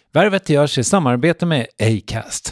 Värvet görs i samarbete med Acast.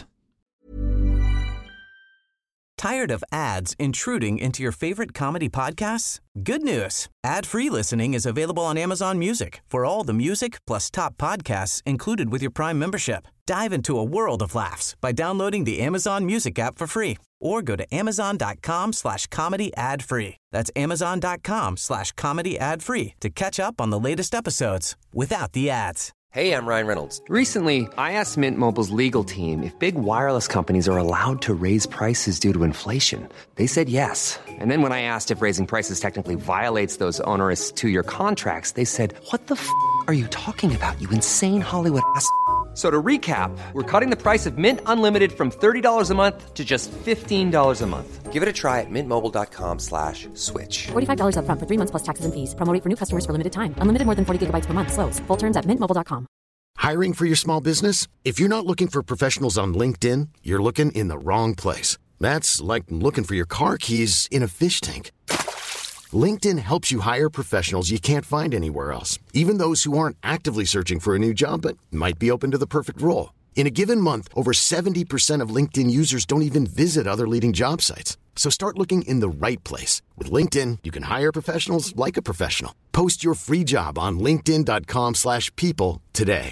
Tired of ads intruding into your favorite comedy podcasts? Good news. Ad-free listening is available on Amazon Music for all the music plus top podcasts included with your Prime membership. Dive into a world of laughs by downloading the Amazon Music app for free or go to amazon.com/comedy ad-free. That's amazon.com/comedy ad-free to catch up on the latest episodes without the ads. Hey, I'm Ryan Reynolds. Recently, I asked Mint Mobile's legal team if big wireless companies are allowed to raise prices due to inflation. They said yes. And then when I asked if raising prices technically violates those onerous 2-year contracts, they said, "What the f*** are you talking about, you insane Hollywood ass?" So to recap, we're cutting the price of Mint Unlimited from $30 a month to just $15 a month. Give it a try at mintmobile.com/switch. $45 up front for 3 months plus taxes and fees. Promo rate for new customers for limited time. Unlimited more than 40 gigabytes per month. Slows full terms at mintmobile.com. Hiring for your small business? If you're not looking for professionals on LinkedIn, you're looking in the wrong place. That's like looking for your car keys in a fish tank. LinkedIn helps you hire professionals you can't find anywhere else, even those who aren't actively searching for a new job but might be open to the perfect role. In a given month, over 70% of LinkedIn users don't even visit other leading job sites. So start looking in the right place. With LinkedIn, you can hire professionals like a professional. Post your free job on linkedin.com/people today.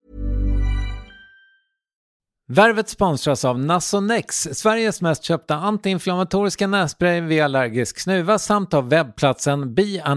Värvet sponsras av Nasonex, Sveriges mest köpta antiinflammatoriska nässpray vid allergisk snuva samt av webbplatsen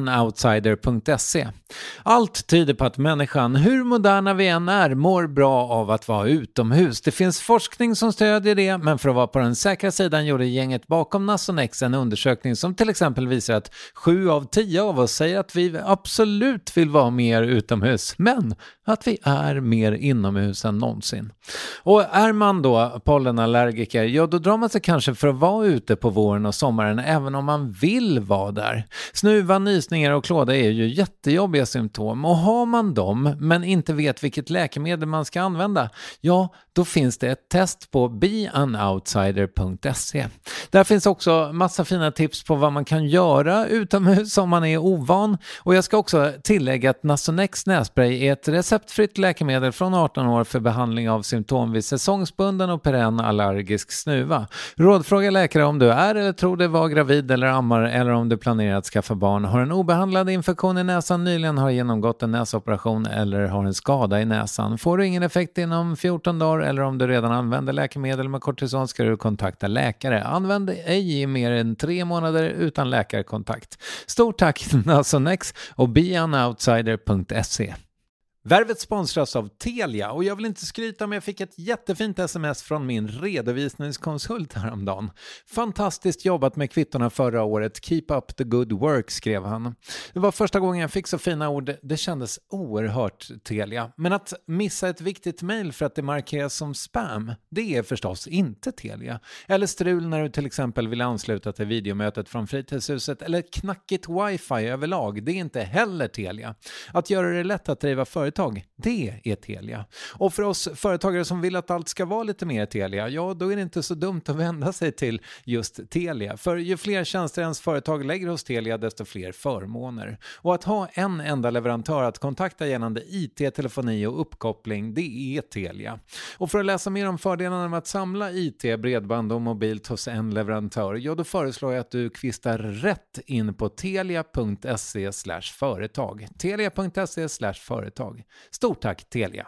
beanoutsider.se. Allt tyder på att människan, hur moderna vi än är, mår bra av att vara utomhus. Det finns forskning som stödjer det, men för att vara på den säkra sidan gjorde gänget bakom Nasonex en undersökning som till exempel visar att 7 av 10 av oss säger att vi absolut vill vara mer utomhus, men att vi är mer inomhus än någonsin. Och är man då pollenallergiker, ja då drar man sig kanske för att vara ute på våren och sommaren även om man vill vara där. Snuva, nysningar och klåda är ju jättejobbiga symptom, och har man dem men inte vet vilket läkemedel man ska använda, ja då finns det ett test på beanoutsider.se. Där finns också massa fina tips på vad man kan göra utomhus om man är ovan, och jag ska också tillägga att Nasonex nässpray är ett receptfritt läkemedel från 18 år för behandling av symptom vid säsongsbunden och perenn allergisk snuva. Rådfråga läkare om du är eller tror dig vara gravid eller ammar, eller om du planerar att skaffa barn, har en obehandlad infektion i näsan, nyligen har genomgått en näsoperation eller har en skada i näsan. Får du ingen effekt inom 14 dagar eller om du redan använder läkemedel med kortison ska du kontakta läkare. Använd ej i mer än 3 månader utan läkarkontakt. Stort tack Nasonex och beanoutsider.se. Värvet sponsras av Telia, och jag vill inte skryta, men jag fick ett jättefint sms från min redovisningskonsult häromdagen. Fantastiskt jobbat med kvittorna förra året. Keep up the good work, skrev han. Det var första gången jag fick så fina ord. Det kändes oerhört Telia. Men att missa ett viktigt mejl för att det markeras som spam, det är förstås inte Telia. Eller strul när du till exempel vill ansluta till videomötet från fritidshuset, eller knackigt wifi överlag, det är inte heller Telia. Att göra det lätt att driva företag, det är Telia. Och för oss företagare som vill att allt ska vara lite mer Telia, ja då är det inte så dumt att vända sig till just Telia. För ju fler tjänster ens företag lägger hos Telia, desto fler förmåner. Och att ha en enda leverantör att kontakta gällande IT, telefoni och uppkoppling, det är Telia. Och för att läsa mer om fördelarna med att samla IT, bredband och mobilt hos en leverantör, ja då föreslår jag att du kvistar rätt in på telia.se/företag. Telia.se/företag. Stort tack Telia!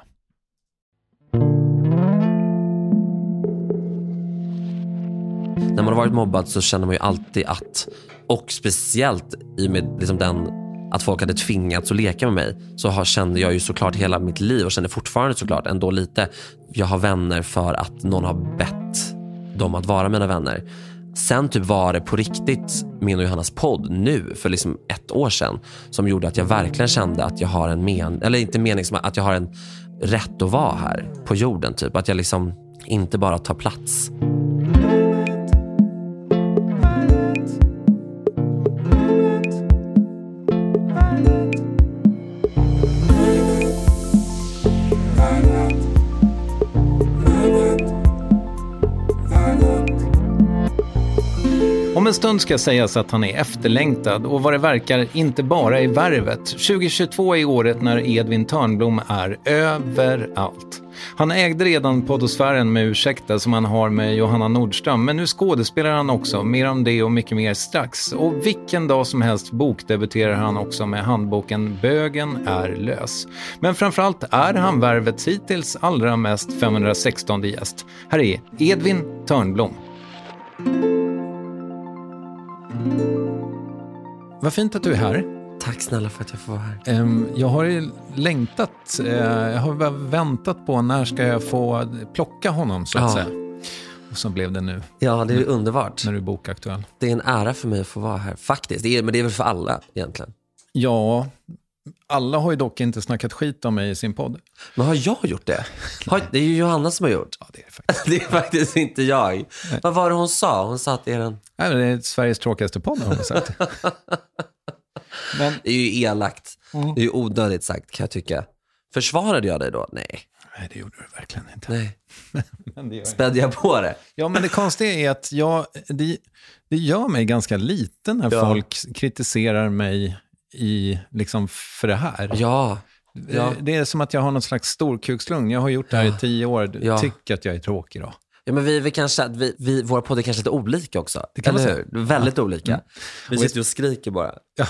När man har varit mobbad så känner man ju alltid att, och speciellt i med liksom den att folk hade tvingats att leka med mig, så kände jag ju såklart hela mitt liv och känner fortfarande såklart ändå lite. Jag har vänner för att någon har bett dem att vara mina vänner. Sen typ var det på riktigt min och Johannas podd nu för liksom 1 år sedan som gjorde att jag verkligen kände att jag har en att jag har en rätt att vara här på jorden typ, att jag liksom inte bara tar plats. Om en stund ska sägas att han är efterlängtad och vad det verkar inte bara i Värvet. 2022 är året när Edvin Törnblom är överallt. Han ägde redan poddosfären med Ursäkta som han har med Johanna Nordström, men nu skådespelar han också. Mer om det och mycket mer strax. Och vilken dag som helst bokdebuterar han också med handboken Bögen är lös. Men framförallt är han värvets hittills allra mest 516 gäst. Här är Edvin Törnblom. Vad fint att du är här. Tack snälla för att jag får vara här. Jag har ju längtat, jag har bara väntat på när ska jag få plocka honom så att säga. Och så blev det nu. Ja, det är underbart. När du är bokaktuell. Det är en ära för mig att få vara här, faktiskt. Men det är väl för alla egentligen. Ja, alla har ju dock inte snackat skit om mig i sin podd. Men har jag gjort det? Det är ju Johanna som har gjort. Ja, det är det faktiskt. Det är faktiskt inte jag. Nej. Vad var det hon sa? Hon sa att det är den... Nej, det är Sveriges tråkigaste podd har hon sagt. Men... Det är ju elakt. Det är ju onödigt sagt, kan jag tycka. Försvarade jag dig då? Nej. Nej, det gjorde du verkligen inte. Nej. Men spädde jag på det? Ja, men det konstiga är att det gör mig ganska liten när folk kritiserar mig liksom för det här. Ja. Det är som att jag har någon slags storkukslugn. Jag har gjort det här i 10 år. Tycker att jag är tråkig då. Ja, men vi kanske våra poddar är kanske lite olika också. Det kan man säga. Väldigt olika. Vi sitter och skriker bara. Ja.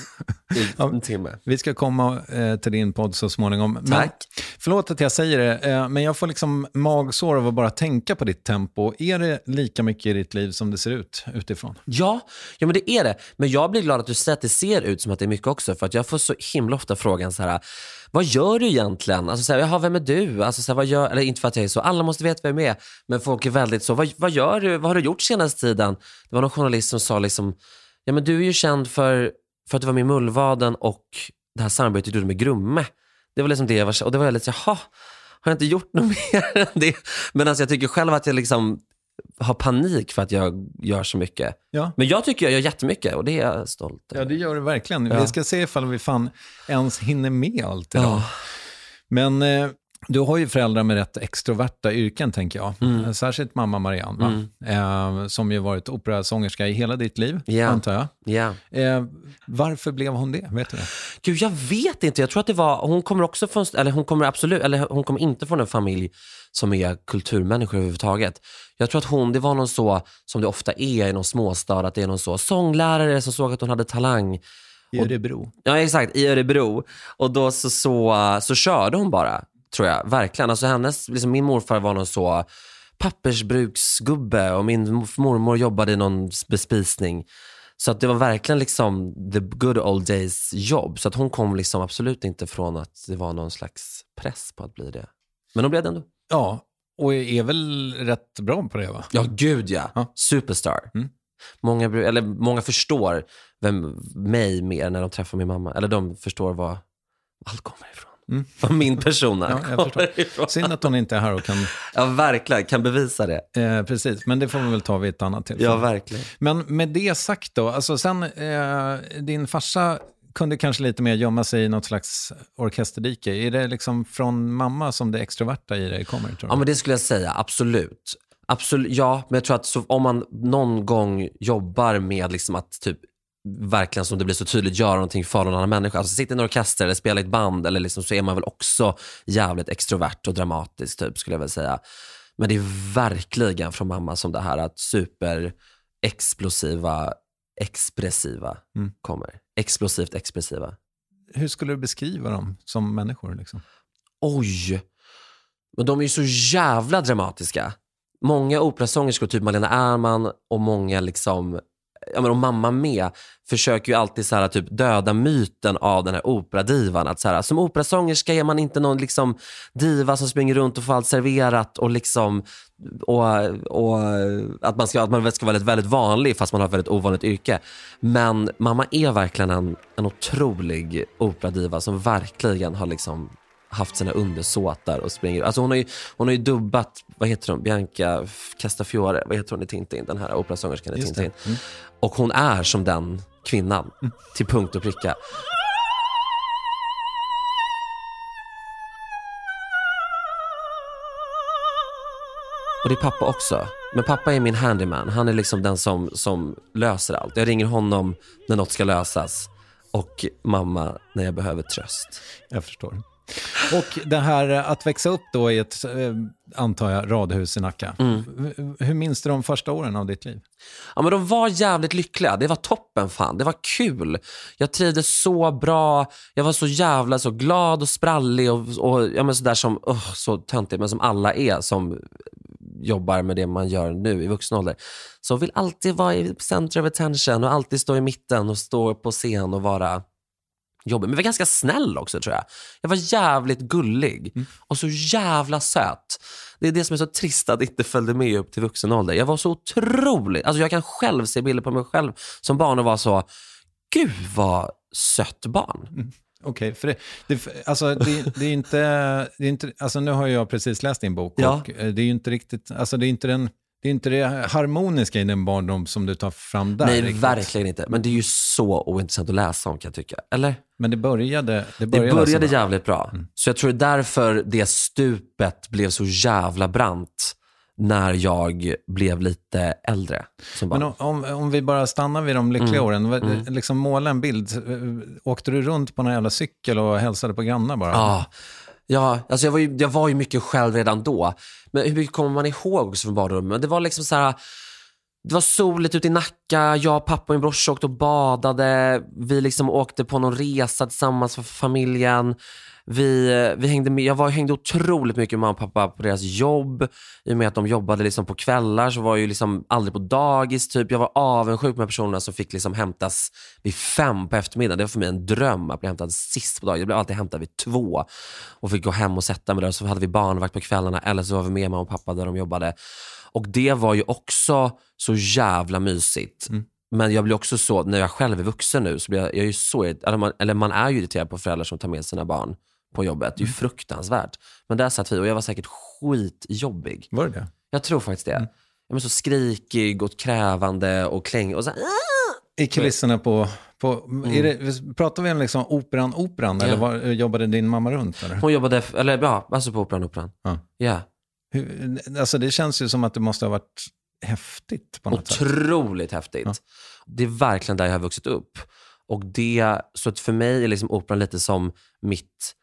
En timme. Vi ska komma till din podd så småningom. Tack. Men, förlåt att jag säger det, men jag får liksom magsår av att bara tänka på ditt tempo. Är det lika mycket i ditt liv som det ser ut utifrån? Ja, men det är det. Men jag blir glad att du säger att det ser ut som att det är mycket också. För att jag får så himla ofta frågan så här: vad gör du egentligen? Alltså så här, vem är du? Alltså så här, vad gör, eller inte för att jag är så, alla måste veta vem jag är. Men folk är väldigt så, vad gör du? Vad har du gjort senaste tiden? Det var någon journalist som sa liksom, ja men du är ju känd för att du var med i Mullvaden och det här samarbetet du gjorde med Grumme. Det var liksom det jag var, och det var jag lite, jaha, har jag inte gjort något mer än det? Men alltså jag tycker själv att jag liksom har panik för att jag gör så mycket. Ja. Men jag tycker jag gör jättemycket och det är jag stolt över. Ja, det gör du verkligen. Ja. Vi ska se ifall vi fan ens hinner med allt idag. Ja. Men du har ju föräldrar med rätt extroverta yrken, tänker jag. Särskilt mamma Marianne, va? Som ju varit operasångerska i hela ditt liv, antar jag. Yeah. Varför blev hon det? Vet du det? Gud, jag vet inte. Jag tror att det var, hon kommer också från, hon kommer inte från en familj som är kulturmänniskor överhuvudtaget. Jag tror att det var någon så, som det ofta är i någon småstad, att det är någon så sånglärare som såg att hon hade talang. I Örebro. Ja, exakt, i Örebro. Och då så körde hon bara, tror jag, verkligen. Alltså liksom, min morfar var någon så pappersbruksgubbe och min mormor jobbade i någon bespisning. Så att det var verkligen liksom the good old days jobb. Så att hon kom liksom absolut inte från att det var någon slags press på att bli det. Men hon blev det ändå. Ja, och är väl rätt bra på det, va? Ja, gud ja. Superstar. Många förstår mig mer när de träffar min mamma. Eller de förstår var allt kommer ifrån. Vad min persona kommer ifrån. Synd att hon inte är här och kan... Ja, verkligen. Kan bevisa det. Precis, men det får vi väl ta vid ett annat tillfälle. Ja, verkligen. Men med det sagt då, alltså sen din farsa kunde kanske lite mer gömma sig i något slags orkesterdike. Är det liksom från mamma som det extroverta i dig kommer, tror du? Ja, men det skulle jag säga, absolut. Ja, men jag tror att om man någon gång jobbar med liksom att typ verkligen, som det blir så tydligt, göra någonting för någon annan människa, alltså sitta i en orkester eller spela i ett band eller liksom, så är man väl också jävligt extrovert och dramatisk typ, skulle jag väl säga. Men det är verkligen från mamma som det här att super explosiva expressiva kommer. Explosivt expressiva. Hur skulle du beskriva dem som människor liksom? Oj, men de är ju så jävla dramatiska. Många operasångerskor, typ Malena Ärman och många liksom, ja men och mamma med, försöker ju alltid så här typ döda myten av den här operadivan, att så här, som operasångerska är man inte någon liksom diva som springer runt och får allt serverat och liksom och att man ska vara väldigt, väldigt vanlig fast man har ett väldigt ovanligt yrke. Men mamma är verkligen en otrolig operadiva som verkligen har liksom haft sina undersåtar och springer. Alltså hon har ju dubbat, vad heter hon? Bianca Castafiore, vad heter hon i Tintin? Den här operasångerskan i Tintin. Och hon är som den kvinnan till punkt och pricka. Och det är pappa också. Men pappa är min handyman. Han är liksom den som löser allt. Jag ringer honom när något ska lösas. Och mamma när jag behöver tröst. Jag förstår. Och det här att växa upp då i ett, antar jag, radhus i Nacka. Hur minns du de första åren av ditt liv? Ja, men de var jävligt lyckliga. Det var toppen fan. Det var kul. Jag trivdes så bra. Jag var så jävla så glad och sprallig och ja, men sådär som så töntigt, men som alla är som jobbar med det man gör nu i vuxen ålder. Så vill alltid vara i center of attention och alltid stå i mitten och stå på scen och vara jobbig. Men jag var ganska snäll också, tror jag. Jag var jävligt gullig och så jävla söt. Det är det som är så trist att inte följde med upp till vuxen ålder. Jag var så otroligt, alltså jag kan själv se bilder på mig själv som barn och var så, gud vad sött barn. Okej, för det är inte, alltså nu har jag precis läst din bok och det är ju inte riktigt, alltså det är inte det harmoniska i den barndom som du tar fram där. Nej, riktigt. Verkligen inte. Men det är ju så ointressant att läsa om, kan jag tycka. Eller? Men det började jävligt bra. Så jag tror därför det stupet blev så jävla brant när jag blev lite äldre som barn. Men om vi bara stannar vid de lyckliga åren, liksom måla en bild. Åkte du runt på någon jävla cykel och hälsade på grannar bara? Ja, alltså jag var ju mycket själv redan då. Men hur mycket kommer man ihåg också från barndommen? Det var liksom så här, det var soligt ute i Nacka. Jag, pappa och min brorsa åkte och badade. Vi liksom åkte på någon resa tillsammans för familjen. Vi hängde med. Jag hängde otroligt mycket med mamma och pappa på deras jobb. I och med att de jobbade liksom på kvällar så var jag ju liksom aldrig på dagis typ. Jag var avundsjuk med personerna som fick liksom hämtas vid 5 på eftermiddagen. Det var för mig en dröm att bli hämtad sist på dagen. Jag blev alltid hämtad vid 2 och fick gå hem och sätta mig där. Så hade vi barnvakt på kvällarna eller så var vi med mamma och pappa där de jobbade. Och det var ju också så jävla mysigt. Men jag blir också så, när jag själv är vuxen nu så blir jag ju så, eller man är ju irriterad på föräldrar som tar med sina barn på jobbet. Det är ju fruktansvärt. Men där satt vi och jag var säkert skitjobbig. Var det? Jag tror faktiskt det. Jag var så skrikig och krävande och kläng och så i kulisserna på pratar vi om liksom operan eller var jobbade din mamma runt eller? Hon jobbade alltså på operan. Ja. Alltså det känns ju som att det måste ha varit häftigt på något sätt. Otroligt häftigt. Ja. Det är verkligen där jag har vuxit upp. Och det, så att för mig är liksom operan lite som mitt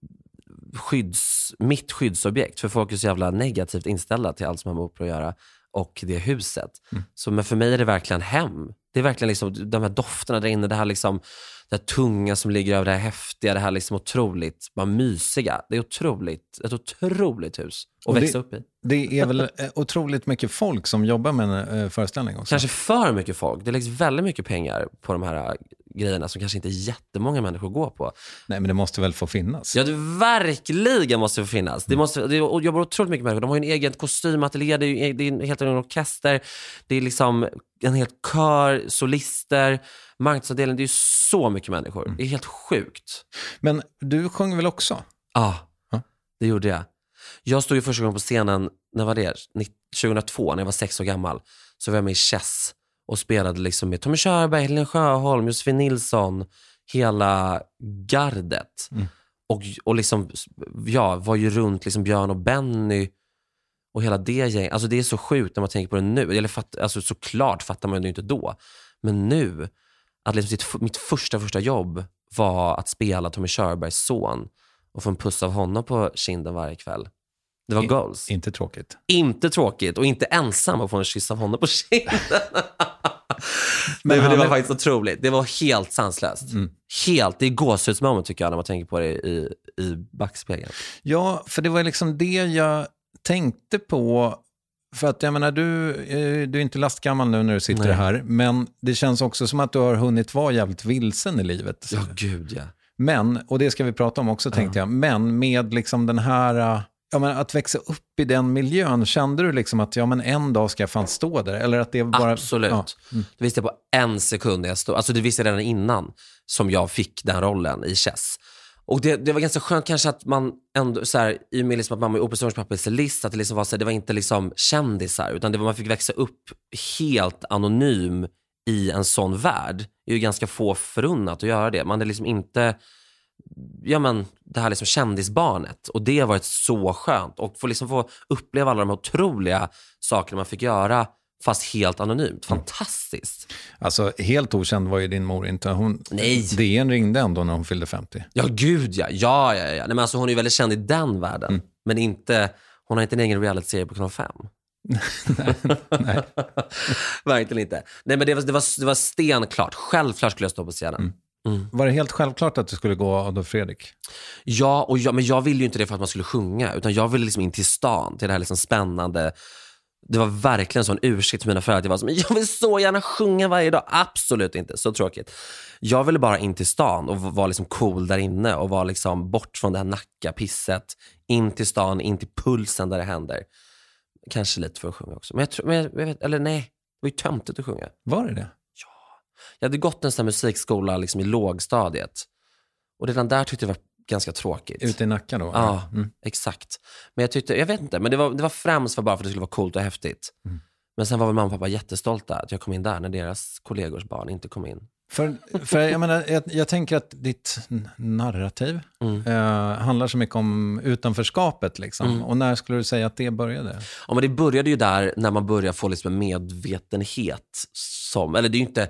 skyddsobjekt. För folk är så jävla negativt inställda till allt som har med opera att göra. Och det huset. Så men för mig är det verkligen hem. Det är verkligen liksom de här dofterna där inne. Det här liksom, det här tunga som ligger över det här häftiga. Det här liksom otroligt, bara mysiga. Det är ett otroligt hus att växa upp i. Det är väl otroligt mycket folk som jobbar med en föreställning också. Kanske för mycket folk. Det läggs väldigt mycket pengar på de här grejerna som kanske inte jättemånga människor går på. Nej, men det måste väl få finnas? Ja, det verkligen måste få finnas. Det jobbar otroligt mycket människor. De har ju en egen kostymatelier, det är en helt egen orkester. Det är liksom en helt kör, solister, marknadsavdelning. Det är ju så mycket människor. Det är helt sjukt. Men du sjöng väl också? Ja, det gjorde jag. Jag stod ju första gången på scenen, när var det? 2002, när jag var 6 år gammal. Så var jag med i Chess och spelade liksom med Tommy Körberg, Helene Sjöholm, Josefin Nilsson, hela gardet. Och liksom, var ju runt liksom Björn och Benny och hela det gäng. Alltså det är så sjukt när man tänker på det nu. Eller alltså såklart fattar man det inte då. Men nu, att liksom mitt första jobb var att spela Tommy Körbergs son och få en puss av honom på kinden varje kväll. Det var goals. Inte tråkigt. Inte tråkigt och inte ensam att få en kyss av honom på kinden. Men det var faktiskt otroligt. Det var helt sanslöst. Helt, det är gåshudsmoment tycker jag när man tänker på det i backspegeln. Ja, för det var liksom det jag tänkte på. För att jag menar, du är inte lastgammal nu när du sitter här. Men det känns också som att du har hunnit vara jävligt vilsen i livet. Ja, gud ja. Men, och det ska vi prata om också tänkte jag. Men med liksom den här... Ja, men att växa upp i den miljön, kände du liksom att en dag ska jag fan stå där? Eller att det bara... Absolut. Ja. Det visste jag på en sekund när jag stod. Alltså det visste jag redan innan som jag fick den rollen i Chess. Och det var ganska skönt kanske att man ändå så här, i och med liksom att mamma är operasångerska, pappa är cellist, att det liksom var så här, det var inte liksom kändisar, utan det var, man fick växa upp helt anonym i en sån värld. Det är ju ganska få förunnat att göra det. Man är liksom inte... det här liksom kändisbarnet. Och det har varit så skönt. Och få uppleva alla de här otroliga sakerna man fick göra fast helt anonymt. Fantastiskt. Alltså helt okänd var ju din mor inte. Nej. DN ringde ändå när hon fyllde 50. Ja, gud ja. Ja. Nej, men alltså, hon är ju väldigt känd i den världen. Men hon har inte en egen reality-serie på Kanal 5. Nej. Verkligen inte. Nej, men det var stenklart. Självklart skulle jag stå på scenen. Var det helt självklart att du skulle gå Adolf Fredrik? Ja, men jag ville ju inte det för att man skulle sjunga. Utan jag ville liksom in till stan, till det här liksom spännande. Det var verkligen sån ursäkt till mina föräldrar. Det var som, jag vill så gärna sjunga varje dag. Absolut inte, så tråkigt. Jag ville bara in till stan och vara liksom cool där inne. Och vara liksom bort från det här nackapisset. In till stan, in till pulsen där det händer. Kanske lite för att sjunga också. Men jag vet, eller nej, det var ju töntigt att sjunga. Var det? Jag hade gått en sån här musikskola liksom i lågstadiet. Och redan där tyckte jag det var ganska tråkigt. Ute i Nacka då? Ja, exakt. Men jag vet inte, men det var främst bara för att det skulle vara coolt och häftigt. Men sen var väl mamma och pappa jättestolta att jag kom in där när deras kollegors barn inte kom in. För jag menar, jag tänker att ditt narrativ handlar så mycket om utanförskapet liksom. Och när skulle du säga att det började? Ja, men det började ju där när man började få liksom en medvetenhet eller det är ju inte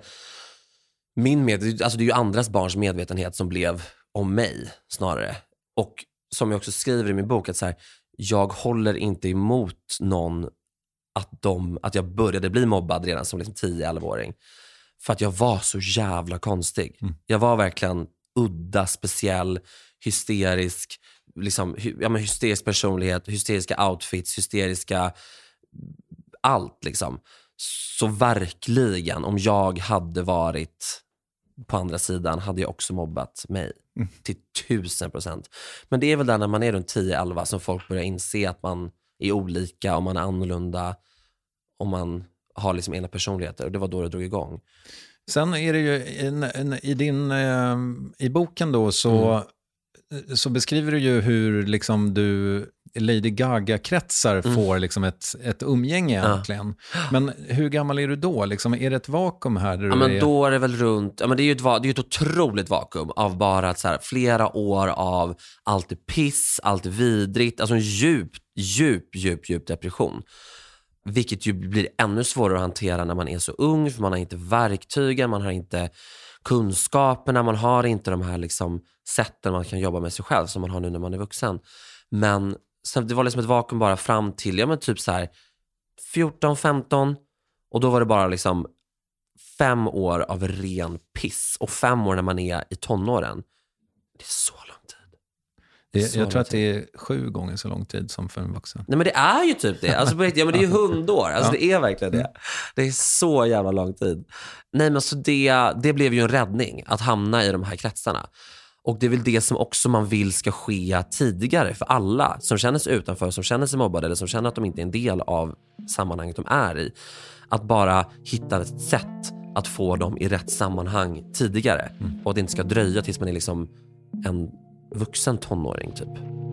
alltså det är ju andras barns medvetenhet som blev om mig snarare. Och som jag också skriver i min bok att så här, jag håller inte emot någon att jag började bli mobbad redan som liksom 10-11-åring. För att jag var så jävla konstig. Jag var verkligen udda, speciell, hysterisk, liksom, hysterisk personlighet, hysteriska outfits, hysteriska allt liksom. Så verkligen, om jag hade varit på andra sidan hade jag också mobbat mig till 1000%. Men det är väl där när man är runt 10-11 som folk börjar inse att man är olika, om man är annorlunda, om man har liksom egna personligheter. Och det var då det drog igång. Sen är det ju i boken då så beskriver du ju hur liksom du Lady Gaga-kretsar får liksom ett umgänge egentligen. Men hur gammal är du då? Liksom, är det ett vakuum här? Där men då är det väl runt... Ja, men det är ju ett otroligt vakuum av bara att så här, flera år av allt är piss, allt är vidrigt. Alltså en djup depression. Vilket ju blir ännu svårare att hantera när man är så ung. För man har inte verktygen, man har inte kunskaperna, man har inte de här liksom sätten man kan jobba med sig själv som man har nu när man är vuxen. Men sen, det var liksom ett vakuum bara fram till typ så här 14-15 och då var det bara liksom 5 år av ren piss och 5 år när man är i tonåren. Det är så lång tid. Jag tror att det är 7 gånger så lång tid som för en vuxen. Nej, men det är ju typ det. Alltså, men det är ju 100 år. Alltså, det är verkligen det. Det är så jävla lång tid. Nej, men så det blev ju en räddning att hamna i de här kretsarna. Och det är väl det som också man vill ska ske tidigare för alla som känner sig utanför, som känner sig mobbade eller som känner att de inte är en del av sammanhanget de är i. Att bara hitta ett sätt att få dem i rätt sammanhang tidigare. Och att det inte ska dröja tills man är liksom en vuxen tonåring typ.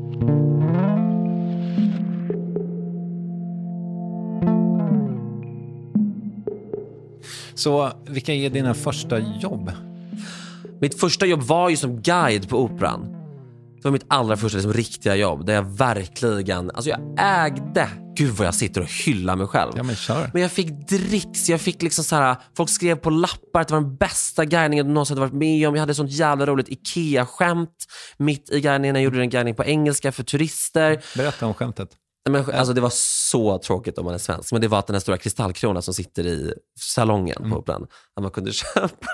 Så vilka är dina första jobb? Mitt första jobb var ju som guide på Operan. Det var mitt allra första liksom, riktiga jobb. Där jag verkligen, alltså jag ägde. Gud vad jag sitter och hyllar mig själv. Ja, men kör. Men jag fick dricks, jag fick liksom så här. Folk skrev på lappar att det var den bästa guidningen de någonsin hade varit med om. Jag hade sånt jävla roligt Ikea-skämt mitt i guidningen. Jag gjorde en guidning på engelska för turister. Berätta om skämtet. Men, alltså det var så tråkigt om man är svensk. Men det var att den här stora kristallkrona som sitter i salongen på Operan, att man kunde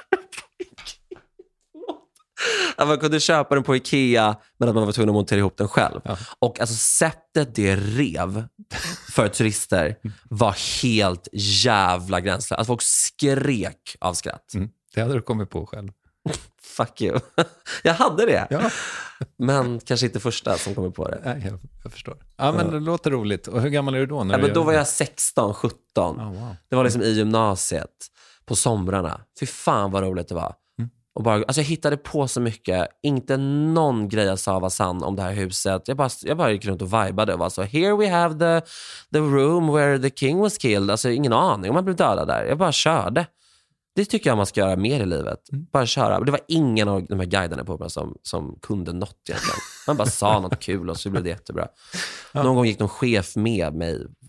köpa den på Ikea, men att man var tvungen att montera ihop den själv. Ja. Och alltså sättet det rev för turister var helt jävla gränslöst. Alltså folk skrek av skratt. Det hade du kommit på själv. Fuck you. Jag hade det. Ja. Men kanske inte första som kommer på det. Nej, jag förstår. Ja, men det låter roligt. Och hur gammal är du då? Men då var jag 16, 17. Wow. Det var liksom i gymnasiet på somrarna. Fy fan vad roligt det var. Och bara, alltså jag hittade på så mycket. Inte någon grej jag sa var sann om det här huset. Jag bara gick runt och vibade och var så, here we have the room where the king was killed. Alltså ingen aning om man blev dödad där. Jag bara körde. Det tycker jag man ska göra mer i livet. Bara köra. Det var ingen av de här guiderna på mig som kunde något egentligen. Man bara sa något kul och så blev det jättebra. Ja. Någon gång gick någon chef med mig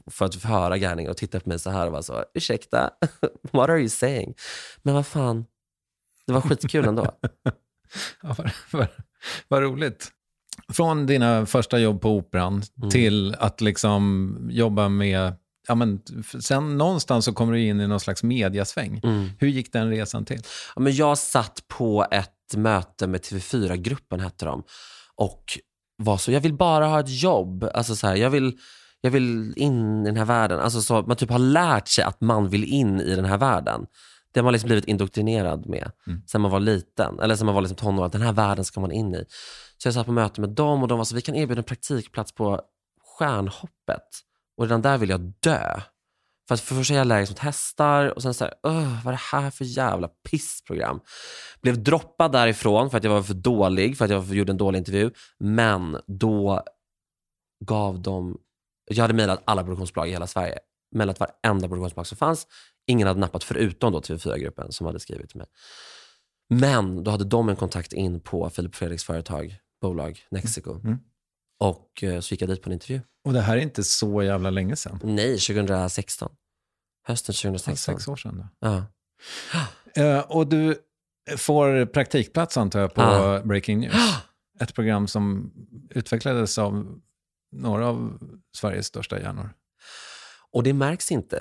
för att höra Gärning och titta på mig så här och var så, ursäkta, what are you saying? Men vad fan, det var skitkul ändå. Ja, vad roligt. Från dina första jobb på Operan till att liksom jobba med, ja men sen någonstans så kommer du in i någon slags mediasväng. Hur gick den resan till? Ja, men jag satt på ett möte med TV4-gruppen hette de och var så, jag vill bara ha ett jobb, alltså så här, jag vill in i den här världen, alltså så man typ har lärt sig att man vill in i den här världen. Det har man liksom blivit indoktrinerad med sen man var liten, eller sen man var liksom tonåring, att den här världen ska man in i. Så jag satt på möte med dem och de var så, vi kan erbjuda en praktikplats på Stjärnhoppet. Och redan där vill jag dö. För att först är jag allergisk mot hästar och sen så här, vad är det här för jävla pissprogram? Blev droppad därifrån för att jag var för dålig, för att jag gjorde en dålig intervju. Men då gav de, jag hade mejlat alla produktionsbolag i hela Sverige. Mejlat varenda produktionsbolag som fanns. Ingen hade nappat förutom då TV4-gruppen som hade skrivit till mig. Men då hade de en kontakt in på Filip Fredriks bolag Nexico. Och så gick jag dit på en intervju. Och det här är inte så jävla länge sedan. Nej, 2016. Hösten 2016. 6 år sedan då. Ja. Och du får praktikplats antar jag på Breaking News. Ett program som utvecklades av några av Sveriges största hjärnor. Och det märks inte.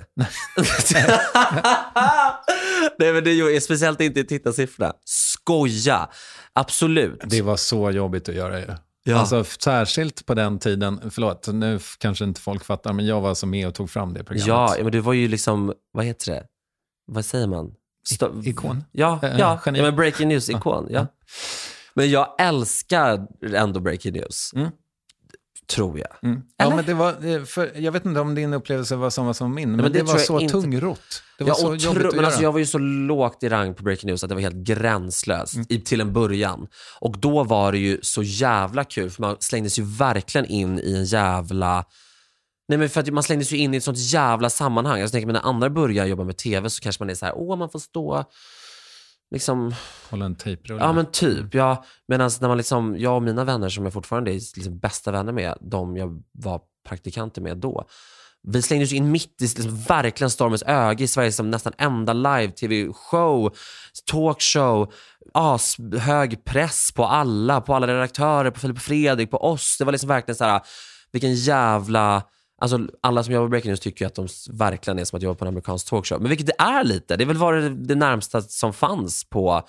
Nej, men det är speciellt inte i tittarsiffrorna. Skoja. Absolut. Det var så jobbigt att göra ju. Ja. Alltså särskilt på den tiden, förlåt, nu kanske inte folk fattar, men jag var så med och tog fram det programmet. Ja, men det var ju liksom, vad heter det? Vad säger man? Ikon? Ja, men Breaking News-ikon, ja. Men jag älskar ändå Breaking News. Tror jag. Ja, men det var, för, jag vet inte om din upplevelse var samma som min, men det var så tungrott. Det var så jobbigt att men alltså, göra. jag var ju så lågt i rang på Breaking News att det var helt gränslöst till en början. Och då var det ju så jävla kul, för man slängdes ju verkligen in i en jävla... Nej, men för att man slängdes ju in i ett sånt jävla sammanhang. Jag tänker, när andra börjar jobba med tv så kanske man är så här, man får stå... liksom... Hålla en tejprulle. Ja, men typ. Ja. Medan när man liksom, jag och mina vänner som jag fortfarande är liksom bästa vänner med, de jag var praktikanter med då, vi slängdes in mitt i liksom verkligen stormens öga i Sverige som nästan enda live-tv-show, talkshow, hög press på alla redaktörer, på Filip Fredrik, på oss. Det var liksom verkligen så här, vilken jävla... Alltså alla som jobbar på Breaking News tycker ju att de verkligen är som att jobba på en amerikansk talkshow. Men vilket det är lite. Det är väl det närmsta som fanns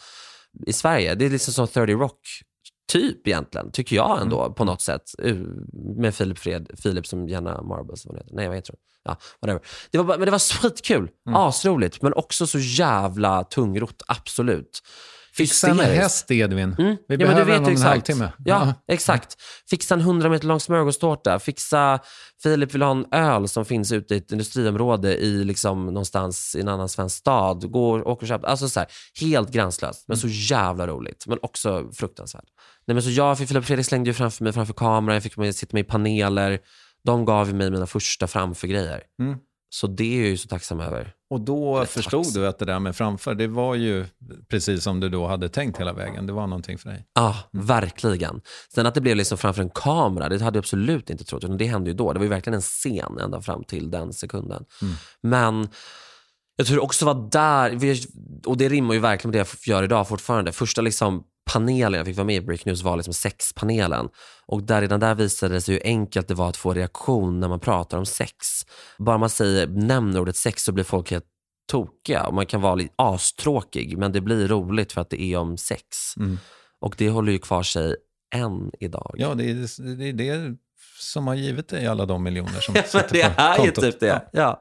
i Sverige. Det är liksom som 30 Rock typ egentligen, tycker jag ändå på något sätt. Med Filip som Jenna Marbles. Nej, vad heter det? Ja, whatever. Men det var skitkul. Asroligt. Men också så jävla tungrott, absolut. Fixa en häst, Edvin. Vi behöver en halvtimme. Ja, exakt. Fixa en 100 meter lång smörgåstårta. Fixa, Filip vill ha en öl som finns ute i ett industriområde i liksom någonstans i en annan svensk stad. Åka och köpa. Alltså så här, helt gränslöst. Men så jävla roligt. Men också fruktansvärt. Nej, men så Filip Fredrik slängde ju framför kameran. Jag fick sitta med i paneler. De gav mig mina första framför-grejer. Så det är jag ju så tacksam över. Och då förstod du att det där med framför, det var ju precis som du då hade tänkt hela vägen. Det var någonting för dig. Ja, verkligen. Sen att det blev liksom framför en kamera, det hade jag absolut inte trott. Utan det hände ju då. Det var ju verkligen en scen ända fram till den sekunden. Men jag tror också var där, och det rimmar ju verkligen med det jag gör idag fortfarande. Första liksom panelen jag fick vara med i Breaking News var liksom sexpanelen. Och redan där visade det sig hur enkelt det var att få reaktion när man pratar om sex. Bara man nämner ordet sex så blir folk helt tokiga. Och man kan vara lite astråkig, men det blir roligt för att det är om sex. Och det håller ju kvar sig än idag. Ja, det är det som har givit dig alla de miljoner som sitter det på är kontot. ju typ det, ja.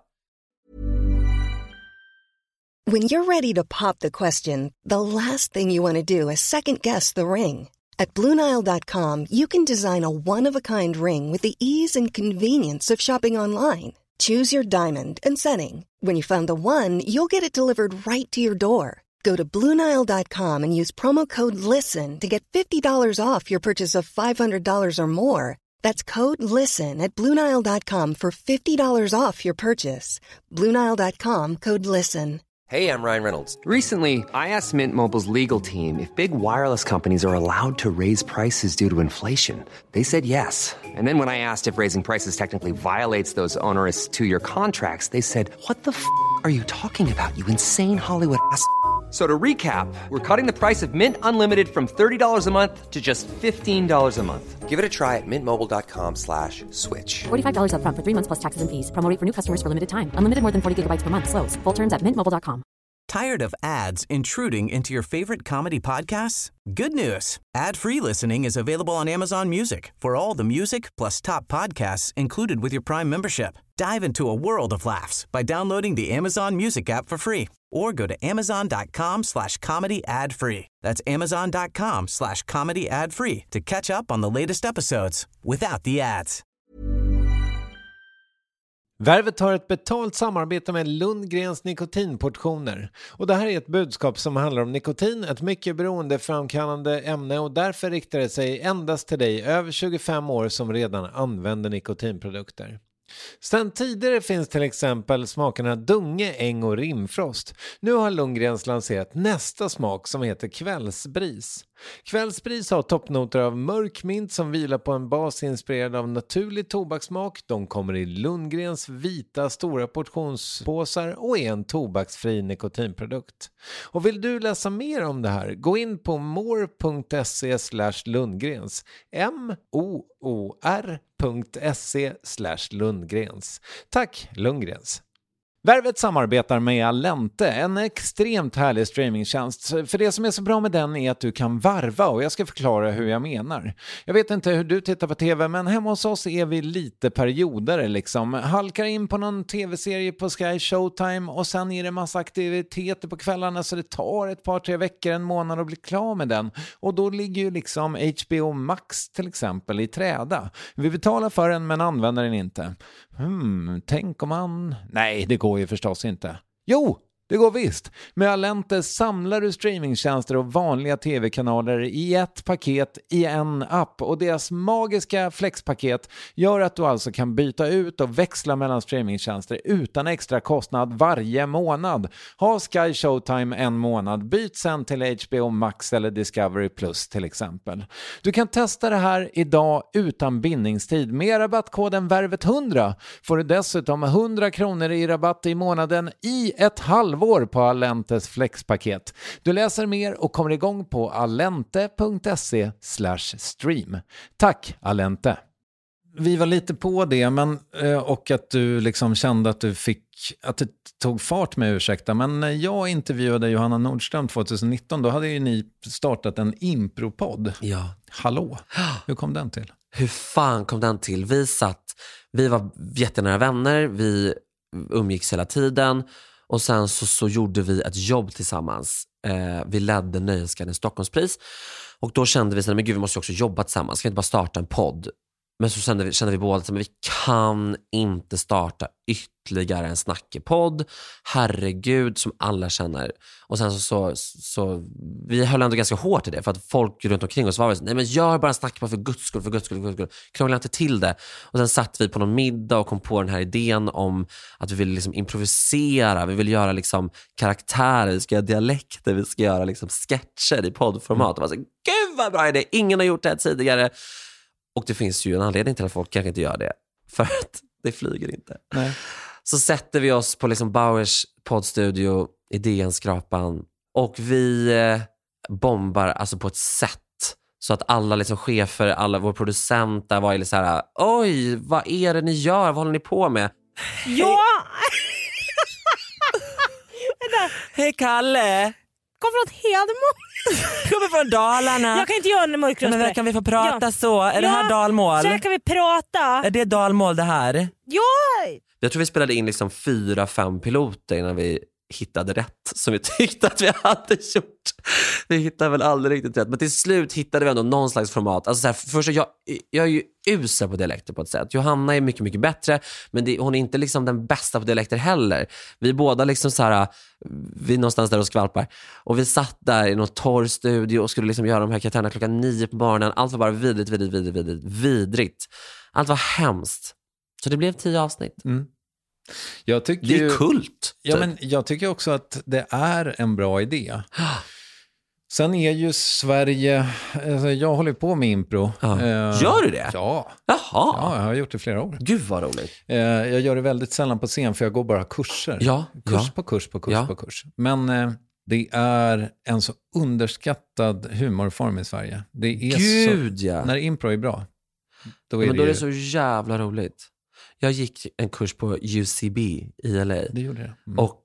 When you're ready to pop the question, the last thing you want to do is second-guess the ring. At BlueNile.com, you can design a one-of-a-kind ring with the ease and convenience of shopping online. Choose your diamond and setting. When you find the one, you'll get it delivered right to your door. Go to BlueNile.com and use promo code LISTEN to get $50 off your purchase of $500 or more. That's code LISTEN at BlueNile.com for $50 off your purchase. BlueNile.com, code LISTEN. Hey, I'm Ryan Reynolds. Recently, I asked Mint Mobile's legal team if big wireless companies are allowed to raise prices due to inflation. They said yes. And then when I asked if raising prices technically violates those onerous two-year contracts, they said, "What the f*** are you talking about, you insane Hollywood ass?" So to recap, we're cutting the price of Mint Unlimited from $30 a month to just $15 a month. Give it a try at mintmobile.com/switch. $45 up front for 3 months plus taxes and fees. Promo rate for new customers for limited time. Unlimited more than 40 gigabytes per month. Slows full terms at mintmobile.com. Tired of ads intruding into your favorite comedy podcasts? Good news. Ad-free listening is available on Amazon Music for all the music plus top podcasts included with your Prime membership. Dive into a world of laughs by downloading the Amazon Music app for free or go to amazon.com/comedy ad-free. That's amazon.com/comedy ad-free to catch up on the latest episodes without the ads. Värvet har ett betalt samarbete med Lundgrens nikotinportioner. Och det här är ett budskap som handlar om nikotin, ett mycket beroendeframkallande ämne, och därför riktar det sig endast till dig över 25 år som redan använder nikotinprodukter. Sedan tidigare finns till exempel smakerna Dunge, Äng och Rimfrost. Nu har Lundgrens lanserat nästa smak som heter Kvällsbris. Kvällsbris har toppnoter av mörk mint som vilar på en bas inspirerad av naturlig tobakssmak. De kommer i Lundgrens vita stora portionspåsar och är en tobaksfri nikotinprodukt. Och vill du läsa mer om det här, gå in på more.se/Lundgrens. moor.se/Lundgrens. Tack Lundgrens. Värvet samarbetar med Allente, en extremt härlig streamingtjänst. För det som är så bra med den är att du kan varva, och jag ska förklara hur jag menar. Jag vet inte hur du tittar på tv, men hemma hos oss är vi lite perioder liksom. Halkar in på någon tv-serie på Sky Showtime och sen är det massa aktiviteter på kvällarna, så det tar ett par, 3 veckor, en månad att bli klar med den. Och då ligger ju liksom HBO Max till exempel i träda. Vi betalar för den men använder den inte. Tänk om man... Nej, det går ju förstås inte. Jo, det går visst. Med Allente samlar du streamingtjänster och vanliga tv-kanaler i ett paket i en app, och deras magiska flexpaket gör att du alltså kan byta ut och växla mellan streamingtjänster utan extra kostnad varje månad. Ha Sky Showtime en månad, byt sen till HBO Max eller Discovery Plus till exempel. Du kan testa det här idag utan bindningstid. Med rabattkoden VÄRVET100 får du dessutom 100 kronor i rabatt i månaden i ett halvår på Allentes flexpaket. Du läser mer och kommer igång på allente.se/stream. Tack Allente. Vi var lite på det, men och att du liksom kände att att det tog fart med ursäkta. Men när jag intervjuade Johanna Nordström 2019, då hade ju ni startat en impropodd. Ja. Hallå, hur kom den till? Hur fan kom den till? Vi var jättenära vänner, vi umgicks hela tiden. Och sen så gjorde vi ett jobb tillsammans. Vi ledde Nöjesguiden Stockholmspris. Och då kände vi, men gud, vi måste också jobba tillsammans. Ska vi inte bara starta en podd? Men så kände vi båda att vi kan inte starta ytterligare en snackepodd. Herregud, som alla känner. Och sen så vi höll ändå ganska hårt i det. För att folk runt omkring oss var nej men gör bara en snackepodd för guds skull. Krångla inte till det. Och sen satt vi på någon middag och kom på den här idén om att vi ville liksom improvisera. Vi vill göra liksom karaktärer, vi ska göra dialekter, vi ska göra liksom sketcher i poddformat. Och var så, gud vad bra idé, ingen har gjort det här tidigare. Och det finns ju en anledning till att folk kanske inte gör det. För att det flyger inte. Nej. Så sätter vi oss på liksom Bauers poddstudio, Idénskrapan. Och vi bombar alltså på ett sätt. Så att alla liksom chefer, alla vår producent där var ju så här: oj, vad är det ni gör? Vad håller ni på med? Ja! Hej Kalle! Kom från Hedemora. Kommer från Dalarna. Jag kan inte göra en mörkröst. Men kan vi få prata så? Är det här dalmål? Så här kan vi prata. Är det dalmål det här? Ja! Jag tror vi spelade in liksom 4-5 piloter innan vi hittade rätt som vi tyckte att vi hade gjort. Vi hittade väl aldrig riktigt rätt. Men till slut hittade vi ändå någon slags format. Alltså så här, först, jag är ju usel på dialekter på ett sätt. Johanna är mycket, mycket bättre. Men hon är inte liksom den bästa på dialekter heller. Vi är båda liksom så här, vi är någonstans där och skvalpar. Och vi satt där i någon torr studio och skulle liksom göra de här karaktärerna klockan 9 på morgonen. Allt var bara vidrigt. Allt var hemskt. Så det blev 10 avsnitt. Jag tycker Det är kult. Ja, men jag tycker också att det är en bra idé. Sen är ju Sverige, alltså jag håller på med impro. Gör du det? Ja. Jaha. Ja, jag har gjort det i flera år. Gud vad roligt. Jag gör det väldigt sällan på scen för jag går bara kurser. Kurs på kurs på kurs på kurs. Men det är en så underskattad humorform i Sverige. Det är när impro är bra. Då är då är det så jävla roligt. Jag gick en kurs på UCB i LA. Det gjorde det. Mm. Och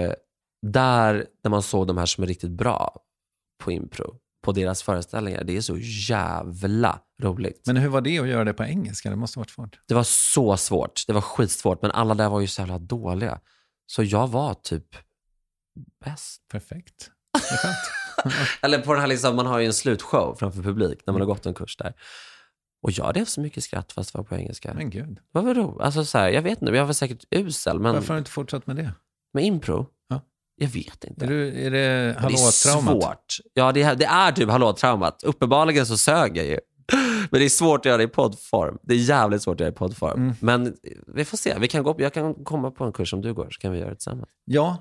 där när man såg de här som är riktigt bra på impro, på deras föreställningar, det är så jävla roligt. Men hur var det att göra det på engelska? Det måste ha varit svårt. Det var så svårt. Det var skitsvårt. Men alla där var ju så jävla dåliga. Så jag var typ bäst. Perfekt. Det är skönt. Eller på den här liksom, man har ju en slutshow framför publik när man har gått en kurs där. Och jag hade så mycket skratt fast det var på engelska. Men gud. Vad var det? Alltså så här, jag vet inte, jag var säkert usel. Men varför har du inte fortsatt med det? Med impro? Ja. Jag vet inte. Är det hallå-traumat? Det är svårt. Ja, det är typ hallå-traumat. Uppenbarligen så sög jag ju. Men det är svårt att göra det i poddform. Det är jävligt svårt att göra i poddform. Mm. Men vi får se. Jag kan komma på en kurs om du går, så kan vi göra det tillsammans. Ja,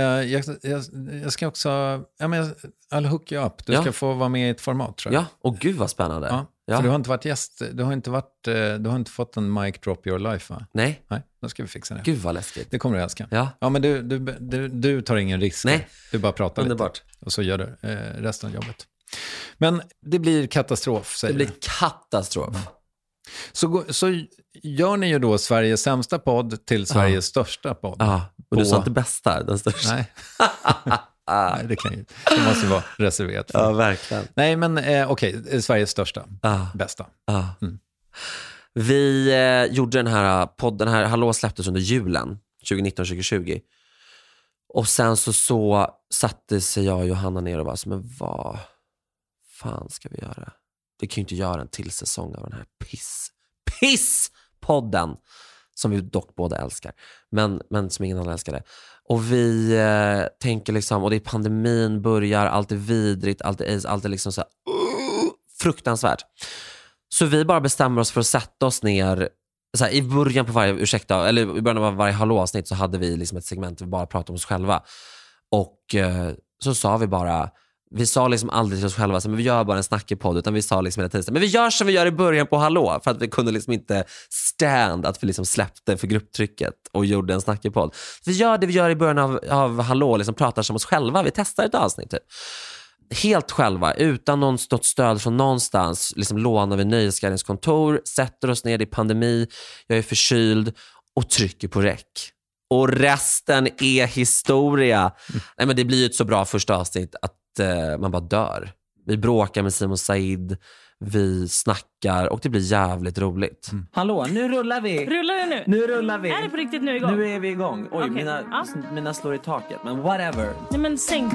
jag ska också... I'll hook you up. Du ska få vara med i ett format, tror jag. Ja, och gud vad spännande. Ja. För du har inte varit gäst. Du har inte fått en mic drop your life, va? Nej. Då ska vi fixa det. Gud vad läskigt. Det kommer du älska. Ja, men du tar ingen risk. Nej. Du bara pratar Underbart. Lite. Och så gör du resten av jobbet. Men det blir katastrof, säger du. Det blir katastrof. Så gör ni ju då Sveriges sämsta podd till Sveriges största podd. Ja, och du sa inte bästa, den största. Nej. Nej, det måste vara reserverat för. Ja, verkligen. Nej, men okej, Sveriges största, bästa. Mm. Vi gjorde den här Hallå släpptes under julen 2019-2020. Och sen så satte sig jag och Johanna ner och var så, men vad fan ska vi göra? Vi kan ju inte göra en till säsong av den här pisspodden som vi dock båda älskar, men som ingen annan älskade. Och vi tänker liksom, och det är pandemin börjar, allt är vidrigt, allt är liksom så här, fruktansvärt. Så vi bara bestämmer oss för att sätta oss ner så här, i början på i början av varje hallåavsnitt så hade vi liksom ett segment där vi bara pratade om oss själva. Och så sa vi sa liksom aldrig till oss själva så, men vi gör bara en snackig podd, utan vi sa liksom hela tiden, men vi gör som vi gör i början på Hallå, för att vi kunde liksom inte stand att vi liksom släppte för grupptrycket och gjorde en snackig podd. Vi gör det vi gör i början av Hallå, liksom pratar som oss själva, vi testar ett avsnitt typ. Helt själva, utan något stöd från någonstans, liksom lånar vi nöjesguidningskontor, sätter oss ner i pandemi, jag är förkyld och trycker på räck. Och resten är historia. Nej, men det blir ju ett så bra första avsnitt att man bara dör. Vi bråkar med Simon Said, vi snackar och det blir jävligt roligt. Hallå, nu rullar vi. Rullar det nu? Nu rullar vi. Är det på riktigt nu igång? Nu är vi igång. Oj, Okay. mina slår i taket, men whatever. Nej, men sänk.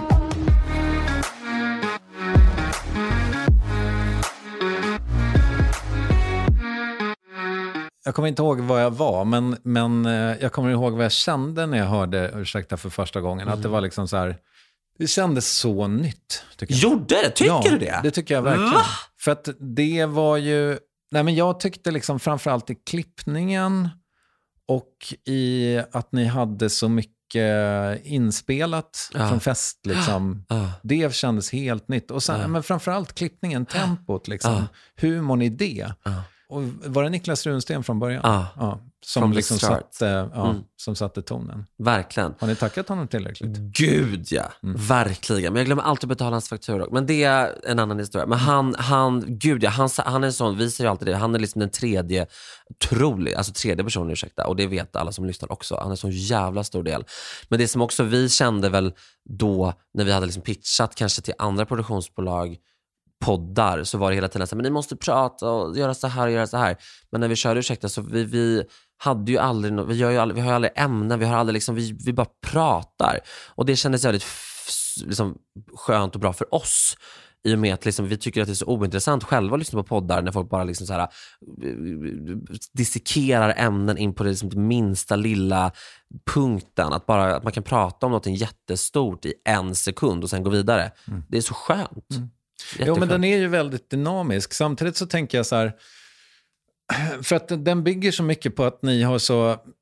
Jag kommer inte ihåg vad jag var, men jag kommer ihåg vad jag kände när jag hörde Ursäkta för första gången. Att det var liksom så här, det kändes så nytt, tycker jag. Gjorde det? Tycker du det? Ja, det tycker jag verkligen. Va? För att det var ju, nej men jag tyckte liksom framförallt i klippningen och i att ni hade så mycket inspelat från fest liksom. Det kändes helt nytt. Och sen, men framförallt klippningen, tempot liksom. Humorn i det. Och var det Niklas Runsten från början? Ja. Som liksom som satte tonen. Verkligen. Har ni tackat honom tillräckligt? Gud, ja. Verkligen. Men jag glömmer alltid att betala hans faktura. Men det är en annan historia. Men han är en sån, vi säger ju alltid det, han är liksom den tredje personen, ursäkta. Och det vet alla som lyssnar också. Han är en sån jävla stor del. Men det som också vi kände väl då, när vi hade liksom pitchat kanske till andra produktionsbolag, poddar, så var det hela tiden så här, men ni måste prata och göra så här och göra så här. Men när vi körde ursäkta så vi hade ju aldrig vi har aldrig ämnen, vi har aldrig liksom, vi bara pratar. Och det kändes väldigt liksom skönt och bra för oss, i och med att liksom, vi tycker att det är så ointressant själva att lyssna på poddar när folk bara liksom så här dissekerar ämnen in på det liksom minsta lilla punkten, att man kan prata om något jättestort i 1 sekund och sen gå vidare. Det är så skönt. Jo, men den är ju väldigt dynamisk. Samtidigt så tänker jag så här, för att den bygger så mycket på att ni har så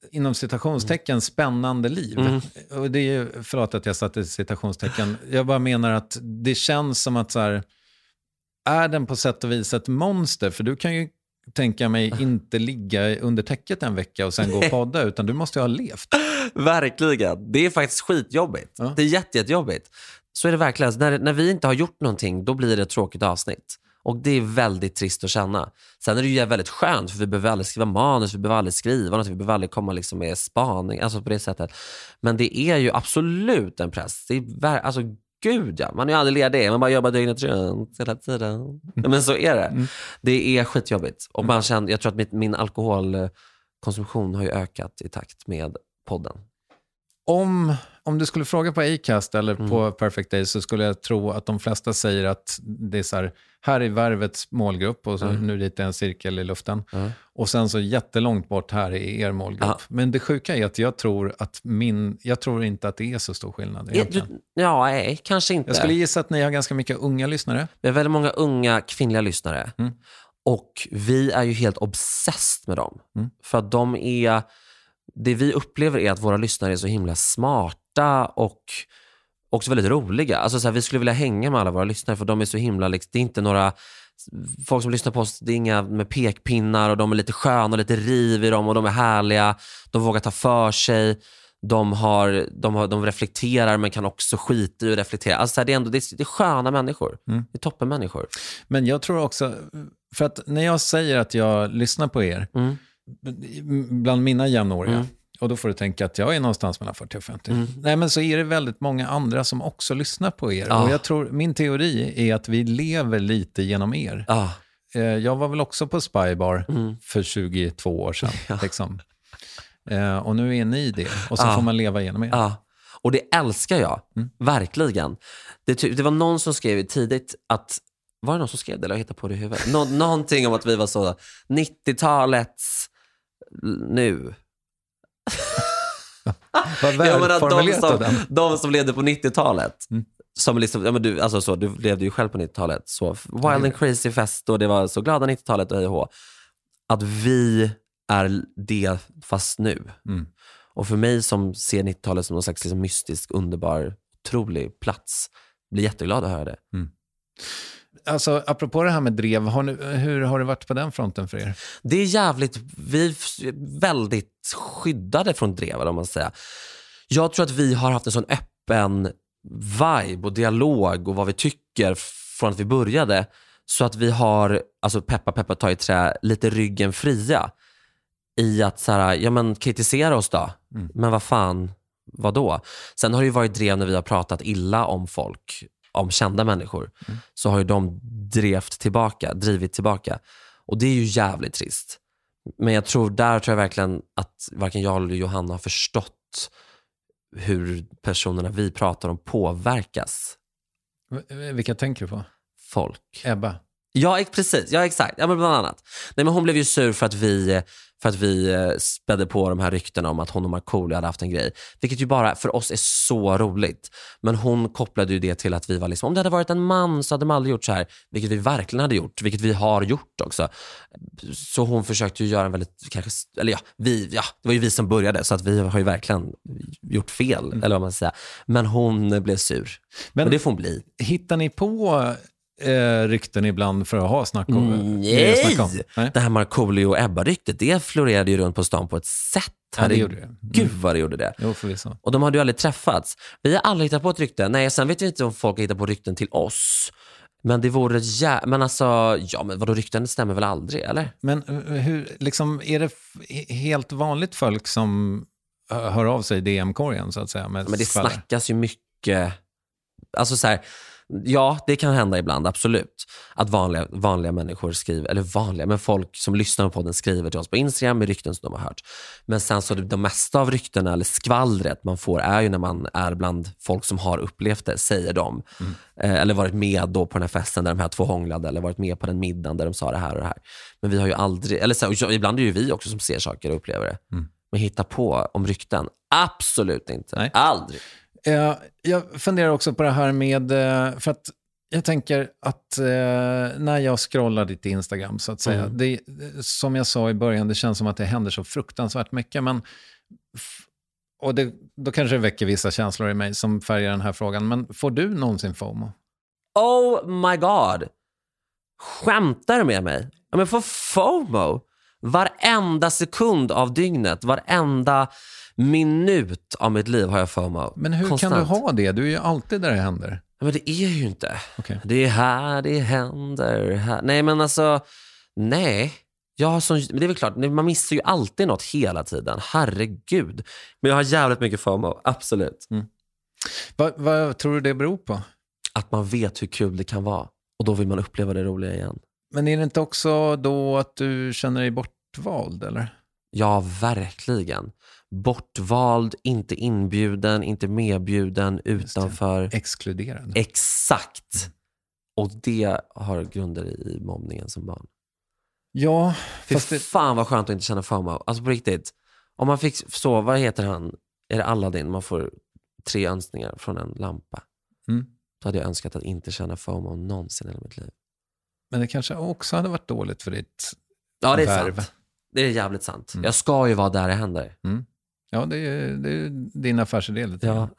inom citationstecken spännande liv. Och det är ju, förlåt att jag satte citationstecken. Jag bara menar att det känns som att så här, är den på sätt och vis ett monster? För du kan ju tänka mig inte ligga under täcket en vecka och sen gå och podda, utan du måste ju ha levt. Verkligen. Det är faktiskt skitjobbigt. Ja. Det är jättejobbigt. Så är det verkligen. Alltså, när vi inte har gjort någonting, då blir det ett tråkigt avsnitt. Och det är väldigt trist att känna. Sen är det ju väldigt skönt, för vi behöver aldrig skriva manus, vi behöver aldrig skriva något, vi behöver aldrig komma liksom med spaning, alltså på det sättet. Men det är ju absolut en press. Det är alltså gud ja, man är ju aldrig ledig, man bara jobbar dygnet runt hela tiden. Men så är det. Det är skitjobbigt. Och man känner, jag tror att min alkoholkonsumtion har ju ökat i takt med podden. Om du skulle fråga på Acast eller på Perfect Day, så skulle jag tro att de flesta säger att det är så här är Värvets målgrupp och så nu dit är en cirkel i luften. Och sen så jättelångt bort här är er målgrupp. Men det sjuka är att jag tror inte att det är så stor skillnad egentligen. Nej, kanske inte. Jag skulle gissa att ni har ganska mycket unga lyssnare. Vi har väldigt många unga kvinnliga lyssnare. Och vi är ju helt obsessed med dem. För att de är... Det vi upplever är att våra lyssnare är så himla smarta och också väldigt roliga. Alltså så här, vi skulle vilja hänga med alla våra lyssnare, för de är så himla... Det är inte några... Folk som lyssnar på oss, det är inga med pekpinnar, och de är lite sköna och lite riv i dem, och de är härliga. De vågar ta för sig. De reflekterar, men kan också skita i och reflektera. Alltså så här, det är sköna människor. Det är toppenmänniskor. Men jag tror också... För att när jag säger att jag lyssnar på er... bland mina jämnåriga, och då får du tänka att jag är någonstans mellan 40 och 50. Nej, men så är det väldigt många andra som också lyssnar på er. Och jag tror, min teori är att vi lever lite genom er. Jag var väl också på Spybar för 22 år sedan. Liksom. Och nu är ni det. Och så får man leva genom er. Och det älskar jag. Verkligen. Det var någon som skrev tidigt att... Var det någon som skrev det, eller jag hittade på det i huvudet? Någonting om att vi var så 90-talets nu. De som levde på 90-talet. Som liksom, ja, men du levde ju själv på 90-talet. Så wild and crazy fest, och det var så glada 90-talet och hej. Att vi är det fast nu. Och för mig som ser 90-talet som någon slags liksom mystisk, underbar, otrolig plats, blir jätteglad att höra det. Alltså, apropå det här med drev, hur har det varit på den fronten för er? Det är jävligt, vi är väldigt skyddade från drev, om man säger. Jag tror att vi har haft en sån öppen vibe och dialog och vad vi tycker från att vi började, så att vi har, alltså peppa ta i trä, lite ryggen fria i att så här, ja men kritisera oss då, men vad fan, vad då? Sen har det ju varit drev när vi har pratat illa om folk, om kända människor, så har ju de drivit tillbaka. Och det är ju jävligt trist. Men jag tror verkligen att varken jag eller Johanna har förstått hur personerna vi pratar om påverkas. Vilka tänker du på? Folk. Ebba. Ja, precis. Ja, exakt. Ja, men bland annat. Nej, men hon blev ju sur för att vi spädde på de här ryktena om att hon och Markoolio hade haft en grej. Vilket ju bara för oss är så roligt. Men hon kopplade ju det till att vi var liksom, om det hade varit en man så hade de aldrig gjort så här. Vilket vi verkligen hade gjort. Vilket vi har gjort också. Så hon försökte ju göra en väldigt, det var ju vi som började. Så att vi har ju verkligen gjort fel, eller vad man säger. Men hon blev sur. Men det får hon bli. Hittar ni på rykten ibland för att ha snack om? Nej! Det här Markoolio och Ebba-ryktet, det florerade ju runt på stan på ett sätt. Ja, det gjorde det. Gud vad det gjorde det. Jo, förvisso. Och de hade ju aldrig träffats. Vi har aldrig hittat på ett rykte. Nej, sen vet vi inte om folk hittar på rykten till oss. Men det vore men alltså, ja, men vadå, rykten stämmer väl aldrig, eller? Men hur, liksom, är det helt vanligt folk som hör av sig i DM-korgen, så att säga? Men det snackas ju mycket. Alltså så här, ja, det kan hända ibland, absolut. Att vanliga människor skriver, eller vanliga, men folk som lyssnar på den skriver till oss på Instagram med rykten som de har hört. Men sen så de mesta av ryktena eller skvallret man får är ju när man är bland folk som har upplevt det, säger de. Eller varit med då på den här festen där de här två hånglade, eller varit med på den middagen där de sa det här och det här. Men vi har ju aldrig, eller så, ibland är ju vi också som ser saker och upplever det. Men hitta på om rykten, absolut inte. Nej. Aldrig. Jag funderar också på det här med, för att Jag tänker att när jag scrollar ditt Instagram så att säga, det, som jag sa i början, det känns som att det händer så fruktansvärt mycket, men och då kanske det väcker vissa känslor i mig som färgar den här frågan, men får du någonsin FOMO? Oh my god. Skämtar du med mig? Ja, men får FOMO varenda sekund av dygnet, varenda minut av mitt liv har jag FOMO. Men hur konstant. kan du ha det? Du är ju alltid där det händer. Ja, men det är ju inte. Okay. Det är här det händer. Här. Nej, men alltså, nej. Jag har men det är väl klart, man missar ju alltid något hela tiden. Herregud. Men jag har jävligt mycket FOMO, absolut. Vad tror du det beror på? Att man vet hur kul det kan vara. Och då vill man uppleva det roliga igen. Men är det inte också då att du känner dig bortvald, eller? Ja, verkligen. Bortvald, inte inbjuden, inte medbjuden, utanför. Exkluderad. Exakt. Och det har grunder i mobbningen som barn. Ja, fast fan vad skönt att inte känna FOMO. Alltså på riktigt. Om man fick så, vad heter han? Är det Aladdin? Man får 3 önskningar från en lampa. Då hade jag önskat att inte känna FOMO någonsin i mitt liv. Men det kanske också hade varit dåligt för ditt Ja, det är värv. sant. Det är jävligt sant. Jag ska ju vara där det händer. Ja, det är din affärsidé lite. Ja.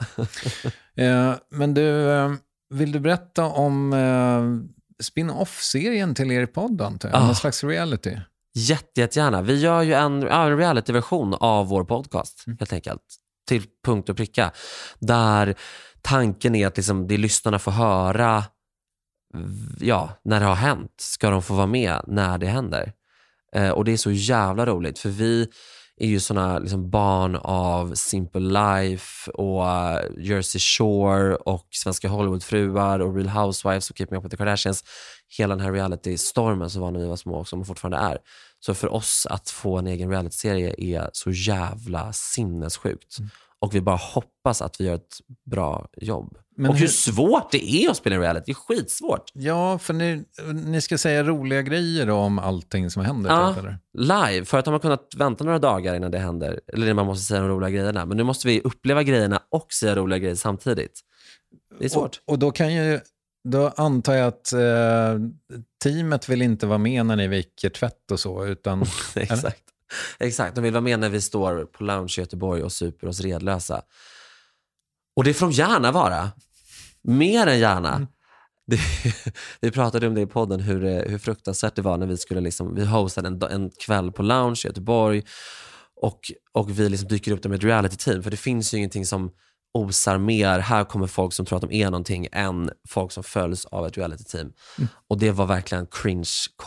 Men du, vill du berätta om spin-off-serien till er podd, antar jag? Någon slags reality? Jättegärna. Vi gör ju en reality-version av vår podcast, helt enkelt. Till punkt och pricka. Där tanken är att liksom, det lyssnarna får höra när det har hänt. Ska de få vara med när det händer. Och det är så jävla roligt. För vi är ju såna liksom barn av Simple Life och Jersey Shore och Svenska Hollywoodfruar och Real Housewives och Keeping Up with the Kardashians. Hela den här reality-stormen som var när vi var små och som fortfarande är. Så för oss att få en egen reality-serie är så jävla sinnessjukt. Och vi bara hoppas att vi gör ett bra jobb. Men och hur svårt det är att spela en reality. Det är skitsvårt. Ja, för ni ska säga roliga grejer då om allting som händer. Ja, eller? live. För att de har kunnat vänta några dagar innan det händer. Eller när man måste säga de roliga grejerna. Men nu måste vi uppleva grejerna och säga roliga grejer samtidigt. Det är svårt. Och då antar jag att teamet vill inte vara med när ni viker tvätt och så. Utan, Exakt. Exakt, de vill vara med när vi står på Lounge i Göteborg och super oss redlösa. Och det får de gärna vara. Mer än gärna. Vi pratade om det i podden hur fruktansvärt det var när vi skulle vi hostade en kväll på Lounge i Göteborg och vi liksom dyker upp dem med ett reality-team. För det finns ju ingenting som osar mer. Här kommer folk som tror att de är någonting än folk som följs av ett reality-team. Och det var verkligen cringe.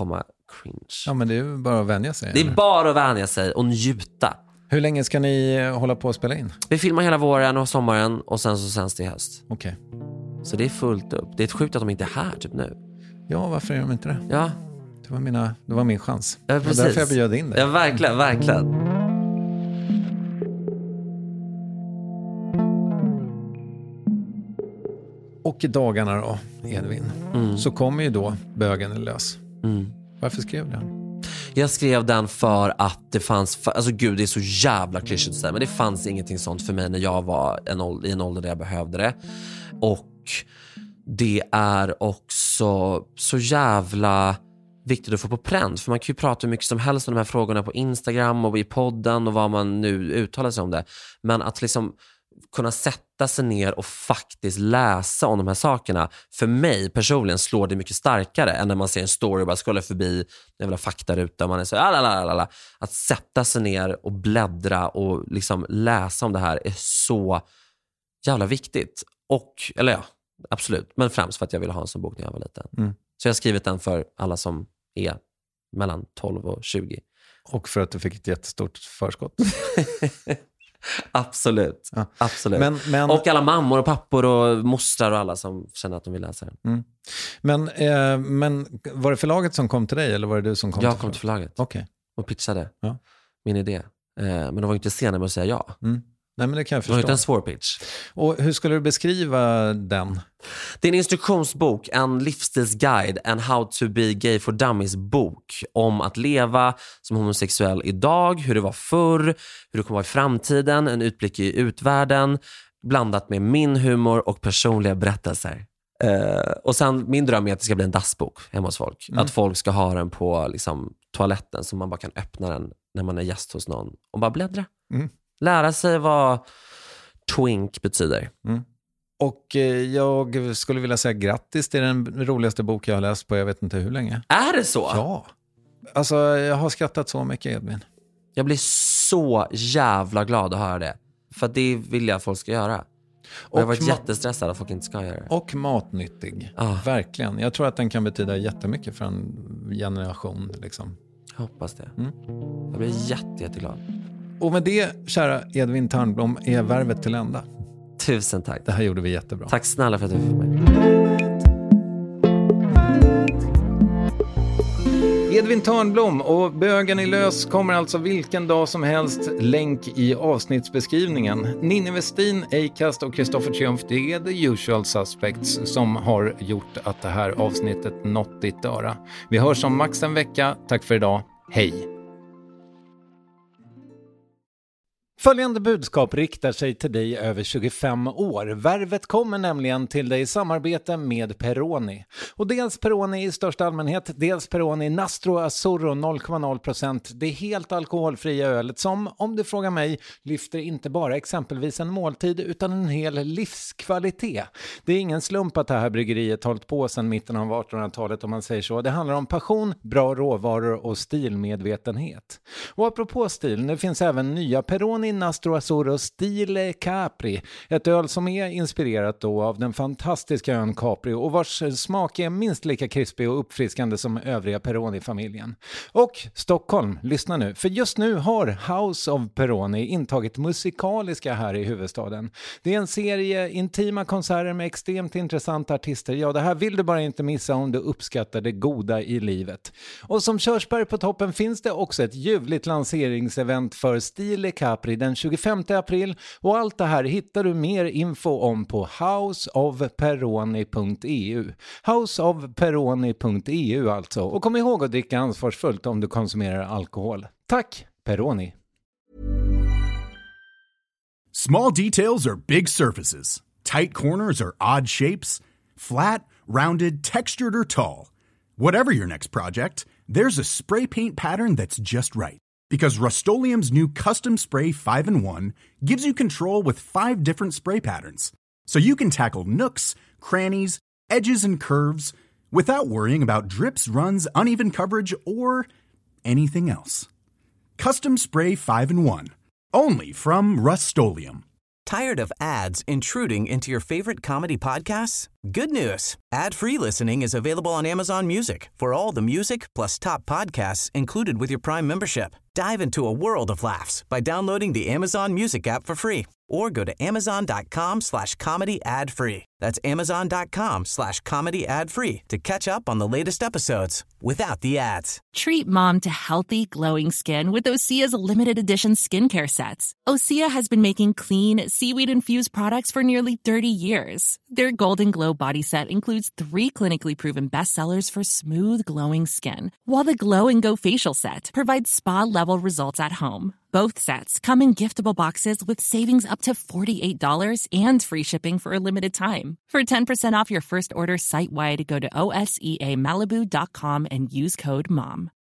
Ja, men det är ju bara att vänja sig. Det är bara att vänja sig och njuta. Hur länge ska ni hålla på att spela in? Vi filmar hela våren och sommaren och sen så sänds det i höst. Okej. Så det är fullt upp. Det är ett sjukt att de inte är här typ nu. Ja, varför är de inte det? Ja. Det var min chans. Ja, precis. Det var därför jag bjöd in dig. Ja, verkligen, verkligen. Och i dagarna då, Edvin, så kommer ju då Bögen är lös. Varför skrev du den? Jag skrev den för att det fanns... Alltså gud, det är så jävla klyschigt att säga. Men det fanns ingenting sånt för mig när jag var i en ålder där jag behövde det. Och det är också så jävla viktigt att få på pränt. För man kan ju prata hur mycket som helst om de här frågorna på Instagram och i podden och vad man nu uttalar sig om det. Men att liksom kunna sätta sig ner och faktiskt läsa om de här sakerna, för mig personligen slår det mycket starkare än när man ser en story och bara scrollar förbi den jävla faktaruta och man är så att sätta sig ner och bläddra och liksom läsa om det här är så jävla viktigt. Och, eller ja, absolut, men främst för att jag ville ha en sån bok när jag var liten. Så jag har skrivit den för alla som är mellan 12 och 20. Och för att du fick ett jättestort förskott. Absolut, ja. Absolut. Men, och alla mammor och pappor och mostrar och alla som känner att de vill läsa den. Men var det förlaget som kom till dig eller var det du som kom? Jag kom till förlaget. Okay. Och pitchade min idé. Men de var inte sena med att säga ja. Nej, men det kan jag förstå. Det var inte en svår pitch. Och hur skulle du beskriva den? Det är en instruktionsbok, en livsstilsguide, en How to be gay for dummies bok om att leva som homosexuell idag, hur det var förr, hur det kommer vara i framtiden, en utblick i utvärlden, blandat med min humor och personliga berättelser. Och sen min dröm är att det ska bli en dassbok hemma hos folk. Att folk ska ha den på liksom, toaletten så man bara kan öppna den när man är gäst hos någon och bara bläddra. Lära sig vad twink betyder. Och jag skulle vilja säga grattis till den roligaste bok jag har läst på jag vet inte hur länge. Är det så? Ja. Alltså jag har skrattat så mycket, Edvin. Jag blir så jävla glad att höra det. För det vill jag att folk ska göra. Och jag har varit jättestressad att folk inte ska göra det. Och matnyttig. Verkligen. Jag tror att den kan betyda jättemycket för en generation. Liksom. Jag hoppas det. Jag blir jätteglad. Och med det, kära Edvin Törnblom, är värvet till ända. Tusen tack. Det här gjorde vi jättebra. Tack snälla för att du fick mig. Edvin Törnblom och Bögen i lös kommer alltså vilken dag som helst. Länk i avsnittsbeskrivningen. Ninni Westin, Acast och Kristoffer Triumf, det är the usual suspects som har gjort att det här avsnittet nått ditt öra. Vi hörs om max en vecka. Tack för idag. Hej! Följande budskap riktar sig till dig över 25 år. Värvet kommer nämligen till dig i samarbete med Peroni. Och dels Peroni i största allmänhet, dels Peroni Nastro Azzurro 0,0%. Det är helt alkoholfria ölet som, om du frågar mig, lyfter inte bara exempelvis en måltid utan en hel livskvalitet. Det är ingen slump att det här bryggeriet hållit på sedan mitten av 1800-talet om man säger så. Det handlar om passion, bra råvaror och stilmedvetenhet. Och apropå stil, nu finns även nya Peroni Nastro Azzurro Stile Capri, ett öl som är inspirerat då av den fantastiska ön Capri och vars smak är minst lika krispig och uppfriskande som övriga Peroni-familjen. Och Stockholm, lyssna nu, för just nu har House of Peroni intagit musikaliska här i huvudstaden. Det är en serie intima konserter med extremt intressanta artister. Ja, det här vill du bara inte missa om du uppskattar det goda i livet. Och som körsbär på toppen finns det också ett ljuvligt lanseringsevent för Stile Capri den 25 april och allt det här hittar du mer info om på houseofperoni.eu. Houseofperoni.eu alltså. Och kom ihåg att dricka ansvarsfullt om du konsumerar alkohol. Tack, Peroni! Small details are big surfaces. Tight corners are odd shapes. Flat, rounded, textured, or tall. Whatever your next project, there's a spray paint pattern that's just right. Because Rust-Oleum's new Custom Spray 5-in-1 gives you control with 5 different spray patterns. So you can tackle nooks, crannies, edges, and curves without worrying about drips, runs, uneven coverage, or anything else. Custom Spray 5-in-1. Only from Rust-Oleum. Tired of ads intruding into your favorite comedy podcasts? Good news. Ad-free listening is available on Amazon Music for all the music plus top podcasts included with your Prime membership. Dive into a world of laughs by downloading the Amazon Music app for free or go to amazon.com/comedy ad-free. That's amazon.com/comedy ad-free to catch up on the latest episodes without the ads. Treat mom to healthy, glowing skin with Osea's limited edition skincare sets. Osea has been making clean, seaweed-infused products for nearly 30 years. Their Golden Glow body set includes 3 clinically proven bestsellers for smooth, glowing skin, while the Glow and Go facial set provides spa-level results at home. Both sets come in giftable boxes with savings up to $48 and free shipping for a limited time. For 10% off your first order site-wide, go to OSEAMalibu.com and use code MOM.